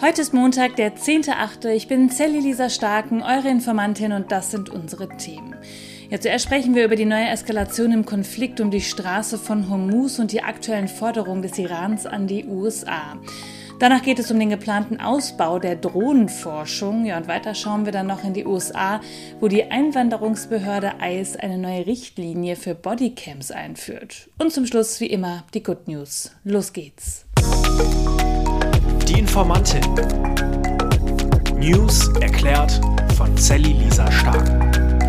Heute ist Montag, der 10.8. Ich bin Sally Lisa Starken, eure Informantin, und das sind unsere Themen. Ja, zuerst sprechen wir über die neue Eskalation im Konflikt um die Straße von Hormuz und die aktuellen Forderungen des Irans an die USA. Danach geht es um den geplanten Ausbau der Drohnenforschung. Ja, und weiter schauen wir dann noch in die USA, wo die Einwanderungsbehörde ICE eine neue Richtlinie für Bodycams einführt. Und zum Schluss, wie immer, die Good News. Los geht's. Die Informantin. News erklärt von Sally Lisa Starken.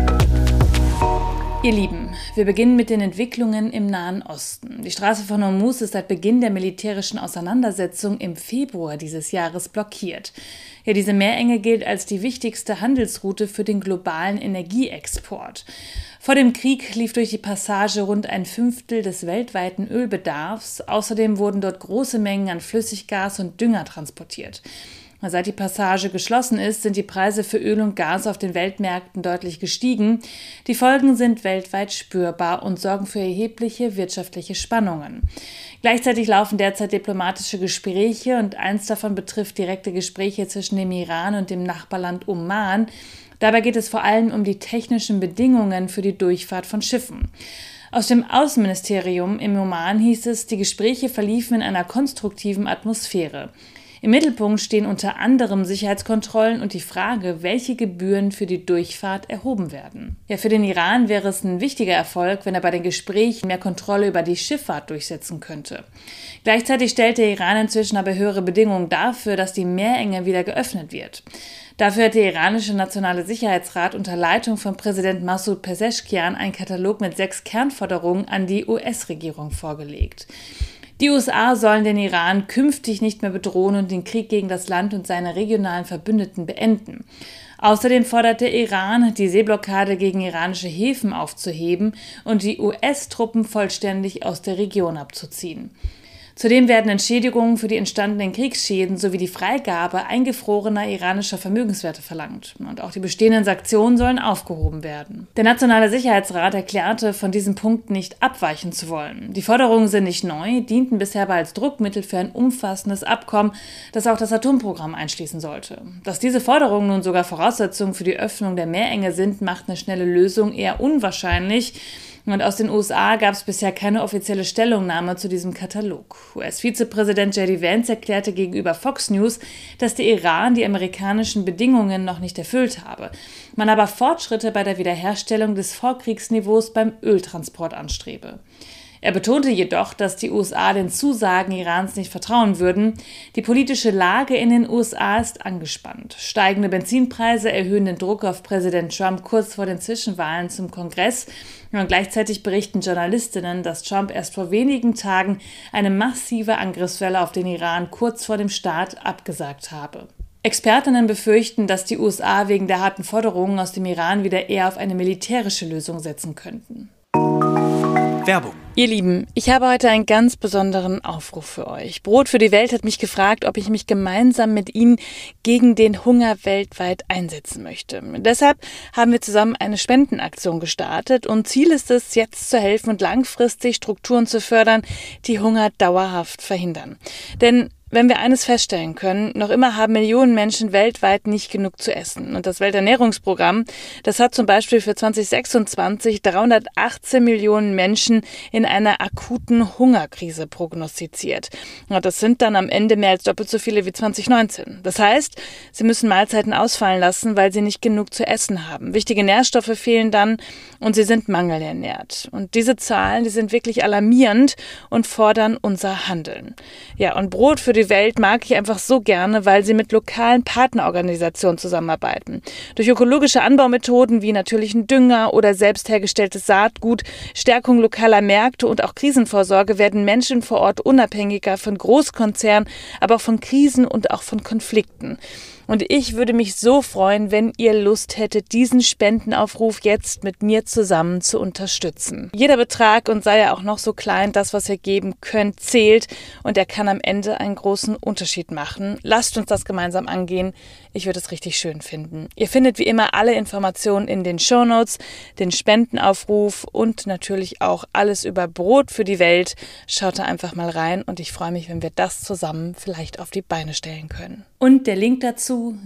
Ihr Lieben, wir beginnen mit den Entwicklungen im Nahen Osten. Die Straße von Hormuz ist seit Beginn der militärischen Auseinandersetzung im Februar dieses Jahres blockiert. Ja, diese Meerenge gilt als die wichtigste Handelsroute für den globalen Energieexport. Vor dem Krieg lief durch die Passage rund ein Fünftel des weltweiten Ölbedarfs. Außerdem wurden dort große Mengen an Flüssiggas und Dünger transportiert. Seit die Passage geschlossen ist, sind die Preise für Öl und Gas auf den Weltmärkten deutlich gestiegen. Die Folgen sind weltweit spürbar und sorgen für erhebliche wirtschaftliche Spannungen. Gleichzeitig laufen derzeit diplomatische Gespräche und eins davon betrifft direkte Gespräche zwischen dem Iran und dem Nachbarland Oman. Dabei geht es vor allem um die technischen Bedingungen für die Durchfahrt von Schiffen. Aus dem Außenministerium im Oman hieß es, die Gespräche verliefen in einer konstruktiven Atmosphäre. Im Mittelpunkt stehen unter anderem Sicherheitskontrollen und die Frage, welche Gebühren für die Durchfahrt erhoben werden. Ja, für den Iran wäre es ein wichtiger Erfolg, wenn er bei den Gesprächen mehr Kontrolle über die Schifffahrt durchsetzen könnte. Gleichzeitig stellt der Iran inzwischen aber höhere Bedingungen dafür, dass die Meerenge wieder geöffnet wird. Dafür hat der iranische Nationale Sicherheitsrat unter Leitung von Präsident Massoud Pezeshkian einen Katalog mit 6 Kernforderungen an die US-Regierung vorgelegt. Die USA sollen den Iran künftig nicht mehr bedrohen und den Krieg gegen das Land und seine regionalen Verbündeten beenden. Außerdem fordert der Iran, die Seeblockade gegen iranische Häfen aufzuheben und die US-Truppen vollständig aus der Region abzuziehen. Zudem werden Entschädigungen für die entstandenen Kriegsschäden sowie die Freigabe eingefrorener iranischer Vermögenswerte verlangt. Und auch die bestehenden Sanktionen sollen aufgehoben werden. Der Nationale Sicherheitsrat erklärte, von diesem Punkt nicht abweichen zu wollen. Die Forderungen sind nicht neu, dienten bisher aber als Druckmittel für ein umfassendes Abkommen, das auch das Atomprogramm einschließen sollte. Dass diese Forderungen nun sogar Voraussetzungen für die Öffnung der Meerenge sind, macht eine schnelle Lösung eher unwahrscheinlich. Und aus den USA gab es bisher keine offizielle Stellungnahme zu diesem Katalog. US-Vizepräsident J.D. Vance erklärte gegenüber Fox News, dass der Iran die amerikanischen Bedingungen noch nicht erfüllt habe, man aber Fortschritte bei der Wiederherstellung des Vorkriegsniveaus beim Öltransport anstrebe. Er betonte jedoch, dass die USA den Zusagen Irans nicht vertrauen würden. Die politische Lage in den USA ist angespannt. Steigende Benzinpreise erhöhen den Druck auf Präsident Trump kurz vor den Zwischenwahlen zum Kongress. Und gleichzeitig berichten Journalistinnen, dass Trump erst vor wenigen Tagen eine massive Angriffswelle auf den Iran kurz vor dem Start abgesagt habe. Expertinnen befürchten, dass die USA wegen der harten Forderungen aus dem Iran wieder eher auf eine militärische Lösung setzen könnten. Werbung. Ihr Lieben, ich habe heute einen ganz besonderen Aufruf für euch. Brot für die Welt hat mich gefragt, ob ich mich gemeinsam mit ihnen gegen den Hunger weltweit einsetzen möchte. Deshalb haben wir zusammen eine Spendenaktion gestartet und Ziel ist es, jetzt zu helfen und langfristig Strukturen zu fördern, die Hunger dauerhaft verhindern. Denn wenn wir eines feststellen können, noch immer haben Millionen Menschen weltweit nicht genug zu essen. Und das Welternährungsprogramm, das hat zum Beispiel für 2026 318 Millionen Menschen in einer akuten Hungerkrise prognostiziert. Und das sind dann am Ende mehr als doppelt so viele wie 2019. Das heißt, sie müssen Mahlzeiten ausfallen lassen, weil sie nicht genug zu essen haben. Wichtige Nährstoffe fehlen dann und sie sind mangelernährt. Und diese Zahlen, die sind wirklich alarmierend und fordern unser Handeln. Ja, und Brot für die Welt mag ich einfach so gerne, weil sie mit lokalen Partnerorganisationen zusammenarbeiten. Durch ökologische Anbaumethoden wie natürlichen Dünger oder selbst hergestelltes Saatgut, Stärkung lokaler Märkte und auch Krisenvorsorge werden Menschen vor Ort unabhängiger von Großkonzernen, aber auch von Krisen und auch von Konflikten. Und ich würde mich so freuen, wenn ihr Lust hättet, diesen Spendenaufruf jetzt mit mir zusammen zu unterstützen. Jeder Betrag, und sei er auch noch so klein, das, was ihr geben könnt, zählt und er kann am Ende einen großen Unterschied machen. Lasst uns das gemeinsam angehen. Ich würde es richtig schön finden. Ihr findet wie immer alle Informationen in den Shownotes, den Spendenaufruf und natürlich auch alles über Brot für die Welt. Schaut da einfach mal rein und ich freue mich, wenn wir das zusammen vielleicht auf die Beine stellen können. Und der Link dazu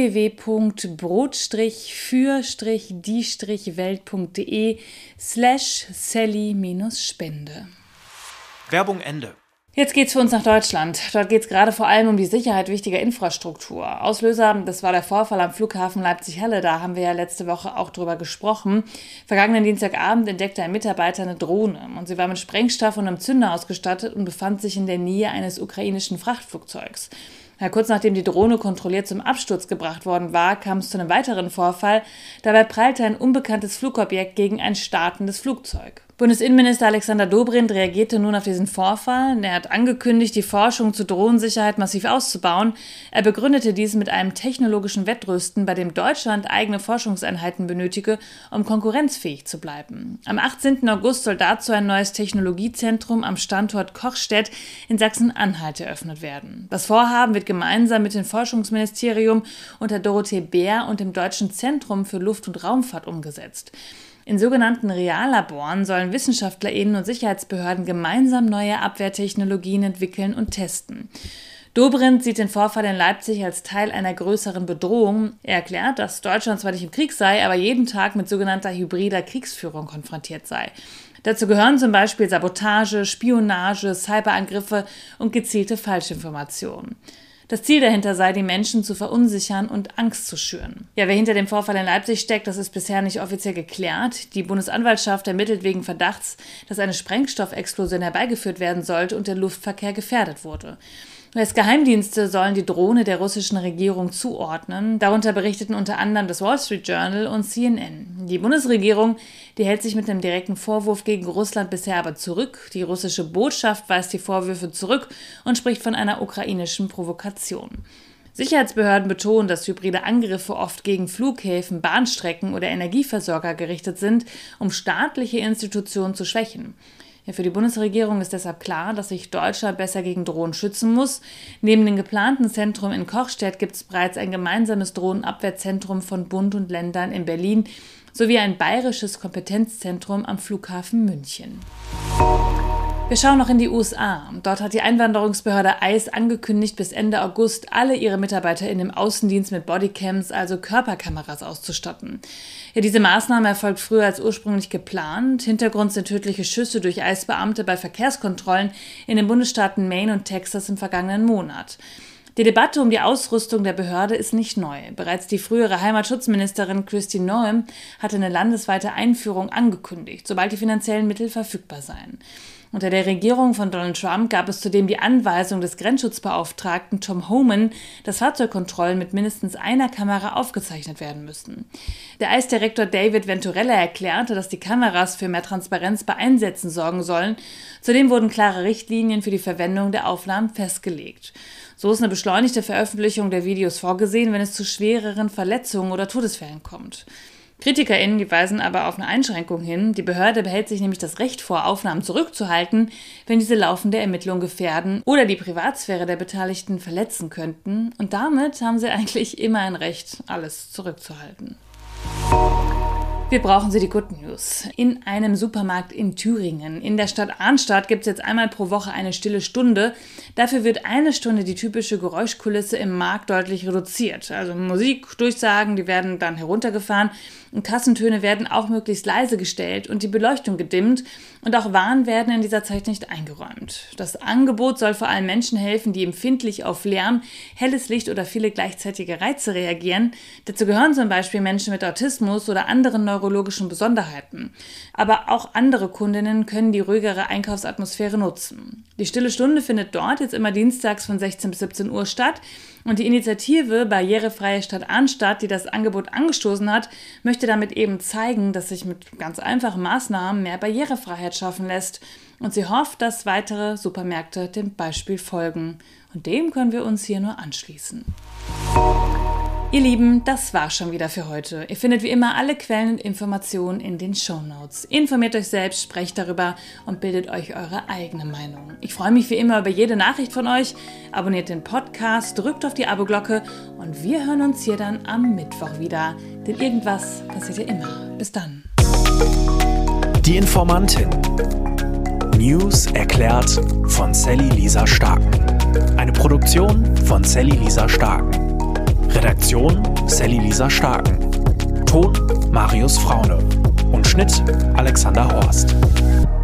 www.brot-für-die-welt.de/Sally-Spende. Werbung Ende. Jetzt geht's für uns nach Deutschland. Dort geht's gerade vor allem um die Sicherheit wichtiger Infrastruktur. Auslöser, das war der Vorfall am Flughafen Leipzig-Halle. Da haben wir ja letzte Woche auch drüber gesprochen. Vergangenen Dienstagabend entdeckte ein Mitarbeiter eine Drohne. Und sie war mit Sprengstoff und einem Zünder ausgestattet und befand sich in der Nähe eines ukrainischen Frachtflugzeugs. Ja, kurz nachdem die Drohne kontrolliert zum Absturz gebracht worden war, kam es zu einem weiteren Vorfall. Dabei prallte ein unbekanntes Flugobjekt gegen ein startendes Flugzeug. Bundesinnenminister Alexander Dobrindt reagierte nun auf diesen Vorfall. Er hat angekündigt, die Forschung zur Drohnensicherheit massiv auszubauen. Er begründete dies mit einem technologischen Wettrüsten, bei dem Deutschland eigene Forschungseinheiten benötige, um konkurrenzfähig zu bleiben. Am 18. August soll dazu ein neues Technologiezentrum am Standort Kochstedt in Sachsen-Anhalt eröffnet werden. Das Vorhaben wird gemeinsam mit dem Forschungsministerium unter Dorothee Bär und dem Deutschen Zentrum für Luft- und Raumfahrt umgesetzt. In sogenannten Reallaboren sollen WissenschaftlerInnen und Sicherheitsbehörden gemeinsam neue Abwehrtechnologien entwickeln und testen. Dobrindt sieht den Vorfall in Leipzig als Teil einer größeren Bedrohung. Er erklärt, dass Deutschland zwar nicht im Krieg sei, aber jeden Tag mit sogenannter hybrider Kriegsführung konfrontiert sei. Dazu gehören zum Beispiel Sabotage, Spionage, Cyberangriffe und gezielte Falschinformationen. Das Ziel dahinter sei, die Menschen zu verunsichern und Angst zu schüren. Ja, wer hinter dem Vorfall in Leipzig steckt, das ist bisher nicht offiziell geklärt. Die Bundesanwaltschaft ermittelt wegen Verdachts, dass eine Sprengstoffexplosion herbeigeführt werden sollte und der Luftverkehr gefährdet wurde. US-Geheimdienste sollen die Drohne der russischen Regierung zuordnen. Darunter berichteten unter anderem das Wall Street Journal und CNN. Die Bundesregierung, die hält sich mit einem direkten Vorwurf gegen Russland bisher aber zurück. Die russische Botschaft weist die Vorwürfe zurück und spricht von einer ukrainischen Provokation. Sicherheitsbehörden betonen, dass hybride Angriffe oft gegen Flughäfen, Bahnstrecken oder Energieversorger gerichtet sind, um staatliche Institutionen zu schwächen. Ja, für die Bundesregierung ist deshalb klar, dass sich Deutschland besser gegen Drohnen schützen muss. Neben dem geplanten Zentrum in Kochstedt gibt es bereits ein gemeinsames Drohnenabwehrzentrum von Bund und Ländern in Berlin sowie ein bayerisches Kompetenzzentrum am Flughafen München. Wir schauen noch in die USA. Dort hat die Einwanderungsbehörde ICE angekündigt, bis Ende August alle ihre MitarbeiterInnen im Außendienst mit Bodycams, also Körperkameras, auszustatten. Ja, diese Maßnahme erfolgt früher als ursprünglich geplant. Hintergrund sind tödliche Schüsse durch ICE-Beamte bei Verkehrskontrollen in den Bundesstaaten Maine und Texas im vergangenen Monat. Die Debatte um die Ausrüstung der Behörde ist nicht neu. Bereits die frühere Heimatschutzministerin Kristi Noem hatte eine landesweite Einführung angekündigt, sobald die finanziellen Mittel verfügbar seien. Unter der Regierung von Donald Trump gab es zudem die Anweisung des Grenzschutzbeauftragten Tom Homan, dass Fahrzeugkontrollen mit mindestens einer Kamera aufgezeichnet werden müssten. Der ICE-Direktor David Venturella erklärte, dass die Kameras für mehr Transparenz bei Einsätzen sorgen sollen. Zudem wurden klare Richtlinien für die Verwendung der Aufnahmen festgelegt. So ist eine beschleunigte Veröffentlichung der Videos vorgesehen, wenn es zu schwereren Verletzungen oder Todesfällen kommt. KritikerInnen, die weisen aber auf eine Einschränkung hin. Die Behörde behält sich nämlich das Recht vor, Aufnahmen zurückzuhalten, wenn diese laufende Ermittlungen gefährden oder die Privatsphäre der Beteiligten verletzen könnten. Und damit haben sie eigentlich immer ein Recht, alles zurückzuhalten. Wir brauchen sie die Good News. In einem Supermarkt in Thüringen, in der Stadt Arnstadt, gibt es jetzt einmal pro Woche eine stille Stunde. Dafür wird eine Stunde die typische Geräuschkulisse im Markt deutlich reduziert. Also Musikdurchsagen, die werden dann heruntergefahren und Kassentöne werden auch möglichst leise gestellt und die Beleuchtung gedimmt und auch Waren werden in dieser Zeit nicht eingeräumt. Das Angebot soll vor allem Menschen helfen, die empfindlich auf Lärm, helles Licht oder viele gleichzeitige Reize reagieren. Dazu gehören zum Beispiel Menschen mit Autismus oder anderen neurologischen Besonderheiten. Aber auch andere Kundinnen können die ruhigere Einkaufsatmosphäre nutzen. Die Stille Stunde findet dort jetzt immer dienstags von 16 bis 17 Uhr statt. Und die Initiative Barrierefreie Stadt Arnstadt, die das Angebot angestoßen hat, möchte damit eben zeigen, dass sich mit ganz einfachen Maßnahmen mehr Barrierefreiheit schaffen lässt. Und sie hofft, dass weitere Supermärkte dem Beispiel folgen. Und dem können wir uns hier nur anschließen. Ihr Lieben, das war schon wieder für heute. Ihr findet wie immer alle Quellen und Informationen in den Shownotes. Informiert euch selbst, sprecht darüber und bildet euch eure eigene Meinung. Ich freue mich wie immer über jede Nachricht von euch. Abonniert den Podcast, drückt auf die Abo-Glocke und wir hören uns hier dann am Mittwoch wieder. Denn irgendwas passiert ja immer. Bis dann. Die Informantin. News erklärt von Sally Lisa Starken. Eine Produktion von Sally Lisa Starken. Redaktion Sally Lisa Starken. Ton Marius Fraune. Und Schnitt Alexander Horst.